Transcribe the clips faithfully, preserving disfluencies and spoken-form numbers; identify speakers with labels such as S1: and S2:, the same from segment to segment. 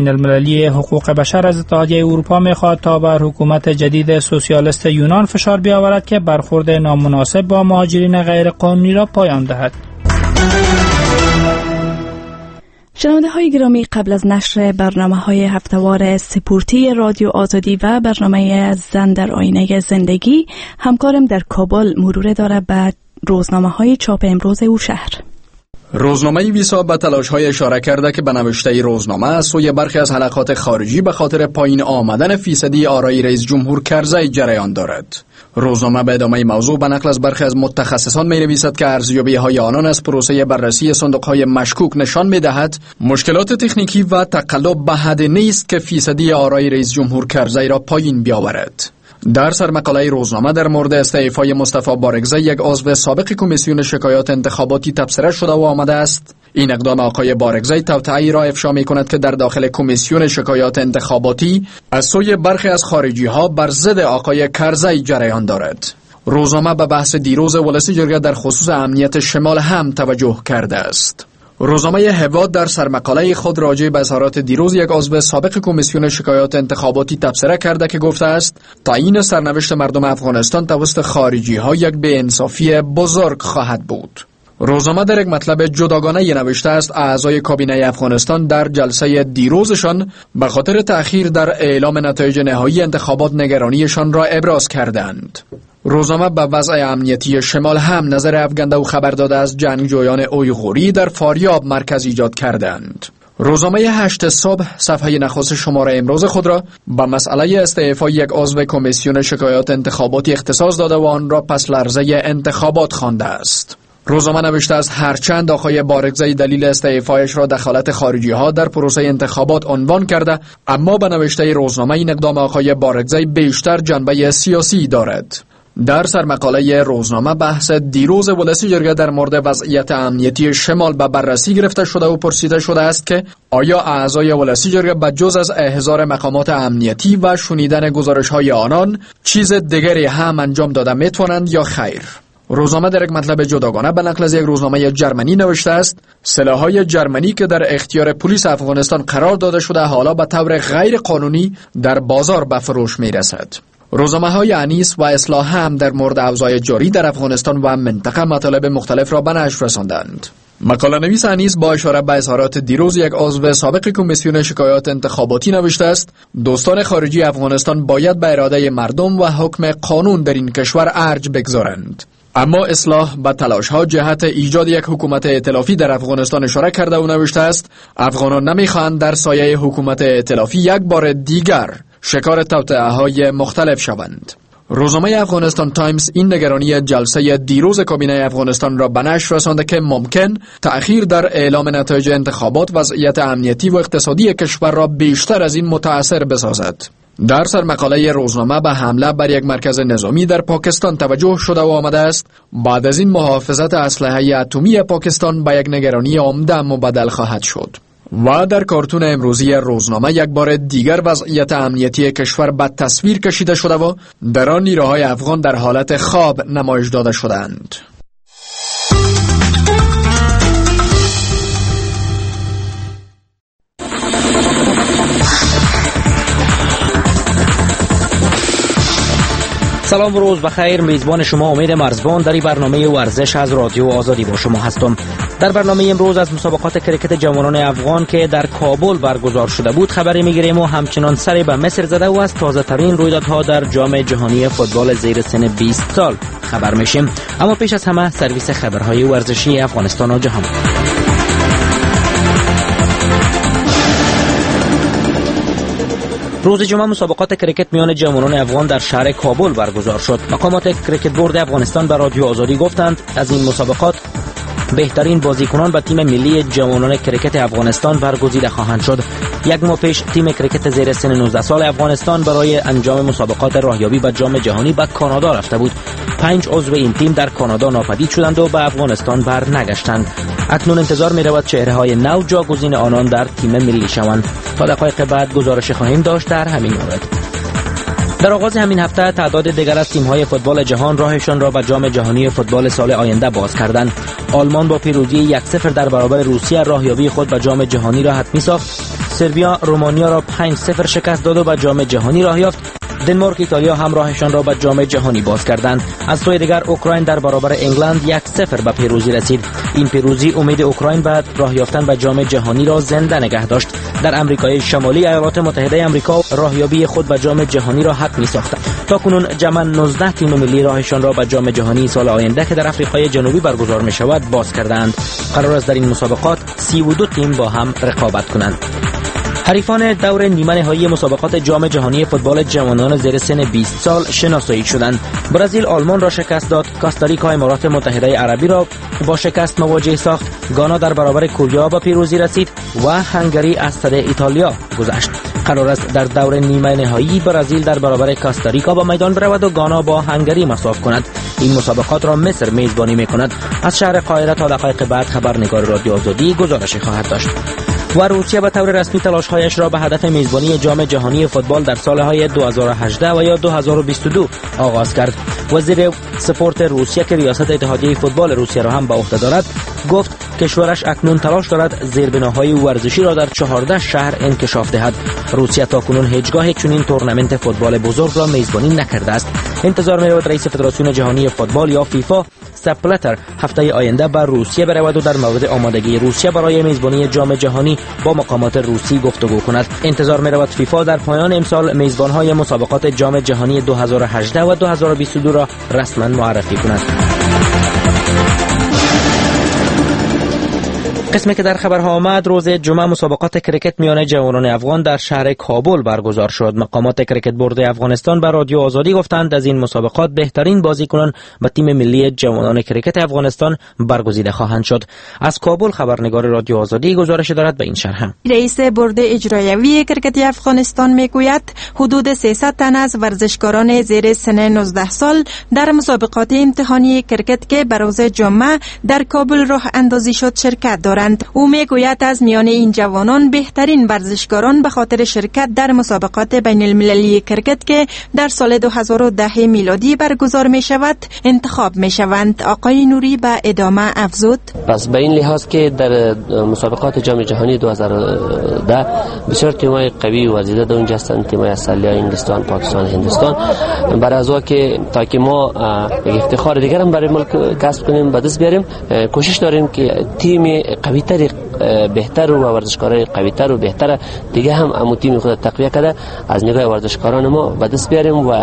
S1: بین المللی حقوق بشر از اتحادیه اروپا می‌خواهد تا بر حکومت جدید سوسیالیست یونان فشار بیاورد که برخورد نامناسب با مهاجرین غیرقانونی را پایان دهد.
S2: شنونده های گرامی، قبل از نشر برنامه های هفتهوار سپورتی رادیو آزادی و برنامه زن در آینه زندگی، همکارم در کابل مرور داره به روزنامه های چاپ امروز او شهر.
S3: روزنامه ویسا به تلاش‌های اشاره کرده که به نوشته روزنامه از سوی برخی از حلقات خارجی به خاطر پایین آمدن فیصدی آرای رئیس جمهور کرزی جریان دارد. روزنامه به ادامه موضوع به نقل از برخی از متخصصان می‌نویسد که ارزیابی‌های آنان از پروسه بررسی صندوق‌های مشکوک نشان می‌دهد مشکلات تکنیکی و تقلب به حد نیست که فیصدی آرای رئیس جمهور کرزی را پایین بیاورد. در سرمقاله روزنامه در مورد استعفای مصطفی بارگزی، یک عضو سابق کمیسیون شکایات انتخاباتی، تبصره شده و آمده است این اقدام آقای بارگزی توطئه‌ای را افشا می‌کند که در داخل کمیسیون شکایات انتخاباتی از سوی برخی از خارجی‌ها بر ضد آقای کرزی جریان دارد. روزنامه به بحث دیروز ولسی جرگه در خصوص امنیت شمال هم توجه کرده است. روزنامه هواد در سرمقاله خود راجع به اظهارات دیروز یک عضو سابق کمیسیون شکایات انتخاباتی تبصره کرده که گفته است تعیین سرنوشت مردم افغانستان توسط خارجی ها یک بی‌انصافی بزرگ خواهد بود. روزنامه در یک مطلب جداگانه نوشته است اعضای کابینه افغانستان در جلسه دیروزشان به خاطر تأخیر در اعلام نتایج نهایی انتخابات نگرانیشان را ابراز کردند. روزنامه به وضع امنیتی شمال هم نظر افکنده و خبر داده از جنگجویان اویغوری در فاریاب مرکز ایجاد کردند. روزنامه هشت صبح صفحه نخست شماره امروز خود را به مسئله استعفای یک عضو کمیسیون شکایات انتخاباتی اختصاص داده و آن را پس لرزه انتخابات خوانده است. روزنامه نوشته است هرچند آقای بارگزی دلیل استعفایش را دخالت خارجی ها در پروسه انتخابات عنوان کرده، اما به نوشته روزنامه این اقدام آقای بارگزی بیشتر جنبه سیاسی دارد. در سرمقاله روزنامه بحث دیروز ولسی جرگه در مورد وضعیت امنیتی شمال به بررسی گرفته شده و پرسیده شده است که آیا اعضای ولسی جرگه بجز از احضار مقامات امنیتی و شنیدن گزارش‌های آنان چیز دیگری هم انجام داده میتوانند یا خیر؟ روزنامه در یک مطلب جداگانه به نقل از یک روزنامه جرمنی نوشته است سلاح‌های جرمنی که در اختیار پلیس افغانستان قرار داده شده حالا به طور غیر قانونی در بازار به فروش میرسد. روزنامه‌های انیس و اصلاح هم در مورد اوضاع جاری در افغانستان و منطقه مطالب مختلف را به نشر رساندند. مقاله نویس انیس با اشاره به اظهارات دیروز یک عضو سابق کمیسیون شکایات انتخاباتی نوشته است دوستان خارجی افغانستان باید به اراده مردم و حکم قانون در این کشور ارج بگذارند. اما اصلاح به تلاش‌ها جهت ایجاد یک حکومت ائتلافی در افغانستان اشاره کرده و نوشته است افغانان نمی‌خواهند در سایه حکومت ائتلافی یک بار دیگر شکار توطئه‌های مختلف شوند. روزنامه افغانستان تایمز این نگرانی جلسه دیروز کابینه افغانستان را به نشر رسانده که ممکن تأخیر در اعلام نتایج انتخابات وضعیت امنیتی و اقتصادی کشور را بیشتر از این متأثر بسازد. در سرمقاله روزنامه به حمله بر یک مرکز نظامی در پاکستان توجه شده و آمده است بعد از این محافظت اسلحه اتمی پاکستان به یک نگرانی عمده مبدل خواهد شد. و در کارتون امروزی روزنامه یک بار دیگر وضعیت امنیتی کشور به تصویر کشیده شده و در آن نیروهای افغان در حالت خواب نمایش داده شدند.
S4: سلام و روز بخیر. میزبان شما امید مرزبان در این برنامه ورزش از رادیو آزادی با شما هستم. در برنامه امروز از مسابقات کرکت جوانان افغان که در کابل برگزار شده بود خبری میگیریم و همچنان سری به مصر زده و از تازه ترین رویدادها در جام جهانی فوتبال زیر سن بیست سال خبر میشیم. اما پیش از همه سرویس خبرهای ورزشی افغانستان و جهان. روز جمعه مسابقات کرکت میان جوانان افغان در شهر کابل برگزار شد. مقامات کرکت بورد افغانستان به رادیو آزادی گفتند از این مسابقات بهترین بازیکنان به تیم ملی جوانان کرکت افغانستان برگزیده خواهند شد. یک ماه پیش تیم کرکت زیر سن نوزده سال افغانستان برای انجام مسابقات راهیابی به جام جهانی به کانادا رفته بود. پنج عضو این تیم در کانادا ناپدید شدند و به افغانستان بر نگشتند. اکنون انتظار می رود چهره‌های نو جاگزین آنان در تیم ملی شوند. تا دقایق بعد گزارش خواهیم داشت در همین مورد. در آغاز همین هفته تعداد دیگر از تیم‌های فوتبال جهان راهشان را به جام جهانی فوتبال سال آینده باز کردند. آلمان با پیروزی یک صفر در برابر روسیه راهیابی خود به جام جهانی را حتمی ساخت. سربیا رومانیا را پنج صفر شکست داد و به جام جهانی راه یافت. دنمارک ایتالیا هم راهشان را به جام جهانی باز کردند. از سوی دیگر اوکراین در برابر انگلند یک صفر به پیروزی رسید. این پیروزی امید اوکراین به راه یافتن به جام جهانی را زنده نگه داشت. در آمریکای شمالی ایالات متحده آمریکا راهیابی خود به جام جهانی را حتمی ساختند. تاکنون جمع نوزده تیم ملی راهشان را به جام جهانی سال آینده که در آفریقای جنوبی برگزار می شود باز کردند. قرار است در این مسابقات سی و دو تیم با هم رقابت کنند. حریفان دور نیمه نهایی مسابقات جام جهانی فوتبال جوانان زیر سن بیست سال شناسایی شدند. برزیل آلمان را شکست داد، کاستاریکا امارات متحده عربی را با شکست مواجه ساخت، گانا در برابر کوریا به پیروزی رسید و هنگری از صد ایتالیا گذشت. قرار است در دور نیمه نهایی برزیل در برابر کاستاریکا به میدان برود و گانا با هنگری مساوی کند. این مسابقات را مصر میزبانی میکند. از شهر قاهره تا دقایق بعد خبرنگار رادیو آزادی گزارشی خواهد داشت. و روسیه به طور رسمی تلاش‌هایش را به هدف میزبانی جام جهانی فوتبال در سالهای دو هزار و هجده و یا دو هزار و بیست و دو آغاز کرد. وزیر سپورت روسیه که ریاست اتحادیه فوتبال روسیه را هم به عهده دارد گفت کشورش اکنون تلاش دارد زیربناهای ورزشی را در چهارده شهر انکشاف دهد. روسیه تاکنون هیچگاه چنین تورنمنت فوتبال بزرگ را میزبانی نکرده است. انتظار می‌رود رئیس فدراسیون جهانی فوتبال یا فیفا سپ بلاتر هفته آینده به روسیه برود و در مورد آمادگی روسیه برای میزبانی جام جهانی با مقامات روسی گفتگو کند. انتظار می‌رود فیفا در پایان امسال میزبان‌های مسابقات جام جهانی دو هزار و هجده و دو هزار و بیست و دو را رسما معرفی کند. قسمی که در خبرها آمد، روز جمعه مسابقات کرکت میان جوانان افغان در شهر کابل برگزار شد. مقامات کرکت بورد افغانستان به رادیو آزادی گفتند از این مسابقات بهترین بازیکنان به تیم ملی جوانان کرکت افغانستان برگزیده خواهند شد. از کابل خبرنگار رادیو آزادی گزارش دارد به این شرح.
S5: رئیس بورد اجرایی کرکت افغانستان میگوید حدود سیصد تن از ورزشکاران زیر سن نوزده سال در مسابقات امتحانی کرکت که به روز جمعه در کابل راه اندازی شد شرکت دارند. او میگوید از میان این جوانان بهترین ورزشکاران به خاطر شرکت در مسابقات بین المللی کرکت که در سال دو هزار و ده میلادی برگزار می شود انتخاب می شوند. آقای نوری به ادامه افزود:
S6: پس به این لحاظ که در مسابقات جام جهانی دو هزار و ده بسیار تیم‌های قوی و عزیزه در اونجا هستند، تیم‌های اصلی انگلستان، پاکستان، هندوستان. برای از که تا که ما افتخار دیگر هم برای ملک کسب کنیم به دست بیاریم، کوشش داریم که تیم قوی‌تر بهتر و ورزشکارای قوی‌تر و بهتر دیگه هم امو تیم خود تقویت کرده از نگاه ورزشکاران ما به دست بیاریم و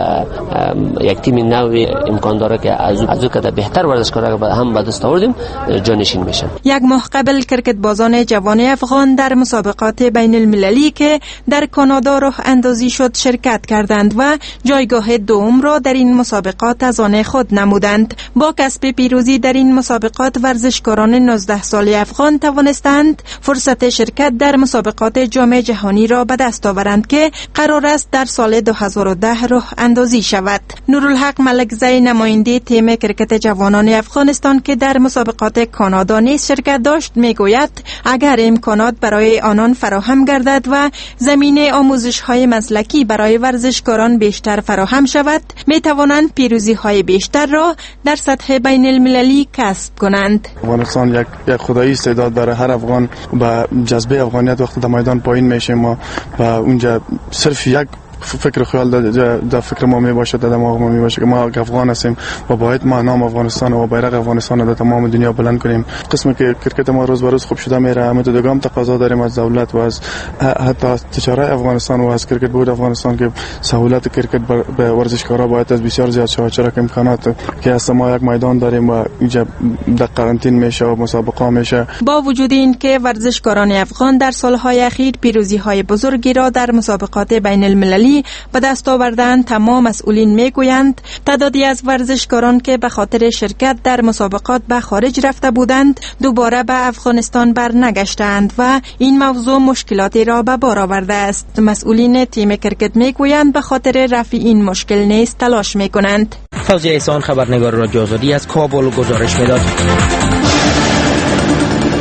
S6: یک تیم نوی امکان داره که از از کده بهتر ورزشکارا هم به دست آوردیم جانشین میشن.
S5: یک ماه قبل کرکت بازان جوان افغان در مسابقات بین المللی که در کانادا راه اندازی شد شرکت کردند و جایگاه دوم را در این مسابقات از آن خود نمودند. با کسب پیروزی در این مسابقات ورزشکاران نوزده ساله افغان توانستند فرصت شرکت در مسابقات جام جهانی را به دست آورند که قرار است در سال دو هزار و ده راه اندازی شود. نورالحق ملکزی نماینده تیم کرکت جوانان افغانستان که در مسابقات کانادا نیز شرکت داشت میگوید اگر امکانات برای آنان فراهم گردد و زمینه آموزش های مسلکی برای ورزشکاران بیشتر فراهم شود می توانند پیروزی های بیشتر را در سطح بین المللی کسب کنند.
S7: افغانستان یک یک خدایی استعداد داره. هر افغان با جذبه افغانیت وقتی در میدان پایین میشه ما و اونجا صرف یک فکر خیال در فکر ما می باشه، در دماغ ما می باشه که ما افغان هستیم و باید ما نام افغانستان و بیرق افغانستان در تمام دنیا بلند کنیم. قسمی که کرکت ما روز به روز خوب شده میره، اما تو دوگام تقاضا داریم از دولت و از حتی از تجارت افغانستان و از کرکت بورد افغانستان که سهولت کرکت به ورزشکارا باید از بسیار زیاد شود، چرا که امکانات که است ما یک میدان داریم و اینجا در قرنطینه میشه و مسابقه میشه.
S5: با وجود این که ورزشکاران افغان در سالهای اخیر پیروزی‌های بزرگی را در مسابقات بین المللی به دست آوردن، تمام مسئولین میگویند تعدادی از ورزشکاران که به خاطر شرکت در مسابقات به خارج رفته بودند دوباره به افغانستان برنگشتند و این موضوع مشکلاتی را به بار آورده است. مسئولین تیم کرکت میگویند به خاطر رفع این مشکل نیز تلاش میکنند.
S4: فوزیه احسان خبرنگار رادیو آزادی از کابل گزارش میداد.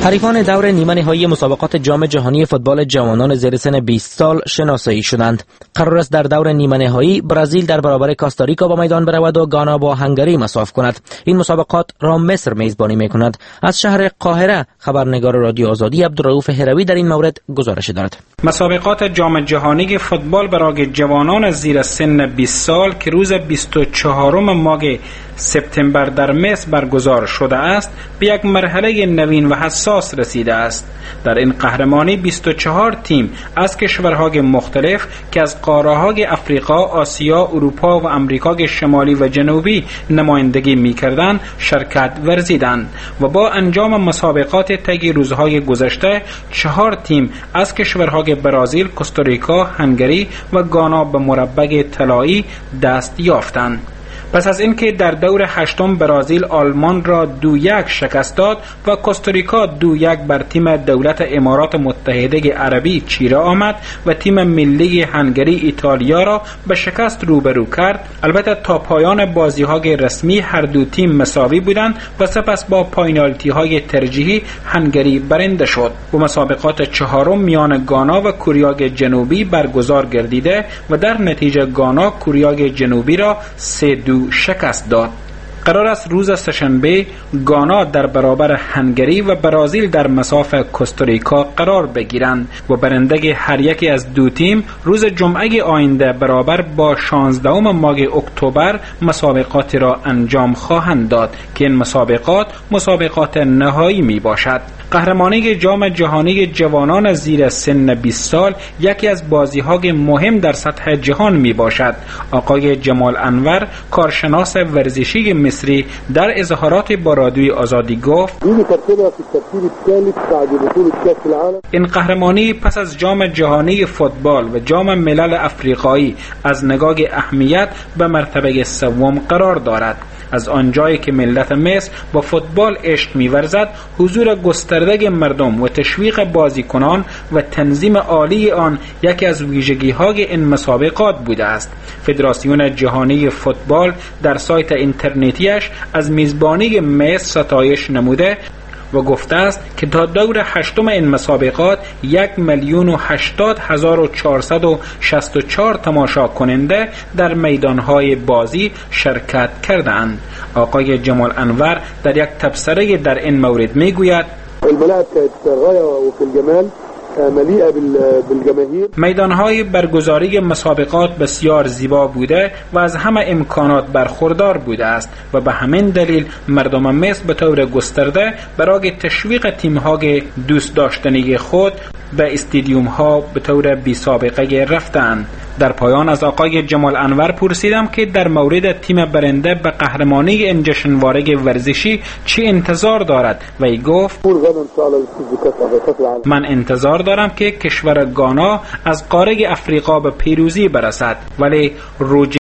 S4: حریفان دور نیمه نهایی مسابقات جام جهانی فوتبال جوانان زیر سن بیست سال شناسایی شدند. قرار است در دور نیمه نهایی برزیل در برابر کاستاریکا با میدان برود و گانا با هنگری مساف کند. این مسابقات را مصر میزبانی میکند. از شهر قاهره خبرنگار رادیو آزادی عبدالرؤوف هروی در این مورد گزارش دارد.
S1: مسابقات جام جهانی فوتبال برای جوانان زیر سن بیست سال که روز بیست و چهارم ماه سپتامبر در مصر برگزار شده است به یک مرحله نوین و حساس رسیده است. در این قهرمانی بیست و چهار تیم از کشورهای مختلف که از قاره‌های افریقا، آسیا، اروپا و امریکای شمالی و جنوبی نمایندگی می‌کردند شرکت ورزیدند و با انجام مسابقات طی روزهای گذشته چهار تیم از کشورهای برزیل، کوستاریکا، هنگری و گانا به مربع طلایی دست یافتند. پس از اینکه در دور هشتم برزیل آلمان را دو یک شکست داد و کوستاریکا دو یک بر تیم دولت امارات متحده عربی چیره آمد و تیم ملی هنگری ایتالیا را به شکست روبرو کرد، البته تا پایان بازی‌های رسمی هر دو تیم مساوی بودند و سپس با پنالتی‌های ترجیحی هنگری برنده شد و مسابقات چهارم میان گانا و کوریای جنوبی برگزار گردیده و در نتیجه گانا کوریای جنوبی را سه دو شکست داد. قرار است روز سه‌شنبه گانا در برابر هنگری و برزیل در مصاف کوستاریکا قرار بگیرند و برنده هر یکی از دو تیم روز جمعه آینده برابر با شانزدهم ماه اکتبر مسابقات را انجام خواهند داد که این مسابقات مسابقات نهایی می باشد. قهرمانی جام جهانی جوانان زیر سن بیست سال یکی از بازی‌های مهم در سطح جهان می باشد. آقای جمال انور کارشناس ورزشی مصری در اظهارات با رادیوی آزادی گفت این قهرمانی پس از جام جهانی فوتبال و جام ملل افریقایی از نگاه اهمیت به مرتبه سوم قرار دارد. از آنجایی که ملت مصر با فوتبال عشق می‌ورزد، حضور گسترده مردم و تشویق بازیکنان و تنظیم عالی آن یکی از ویژگی‌های این مسابقات بوده است. فدراسیون جهانی فوتبال در سایت اینترنتیش از میزبانی مصر ستایش نموده و گفته است که تا دور هشتم این مسابقات یک میلیون و هشتاد هزار و چهارصد و شصت و چهار تماشا کننده در میدانهای بازی شرکت کردند. آقای جمال انور در یک تبصره در این مورد میگوید
S8: الملاعب كانت غاية وفي الجمال ملیئه بالجماهیر.
S1: میدانهای برگزاری مسابقات بسیار زیبا بوده و از همه امکانات برخوردار بوده است و به همین دلیل مردم مصر به طور گسترده برای تشویق تیم‌های دوست داشتنی خود به استادیوم ها به طور بی سابقه رفتند. در پایان از آقای جمال انور پرسیدم که در مورد تیم برنده به قهرمانی این جشنواره ورزشی چی انتظار دارد و ای گفت من انتظار دارم که کشور گانا از قاره افریقا به پیروزی برسد، ولی روج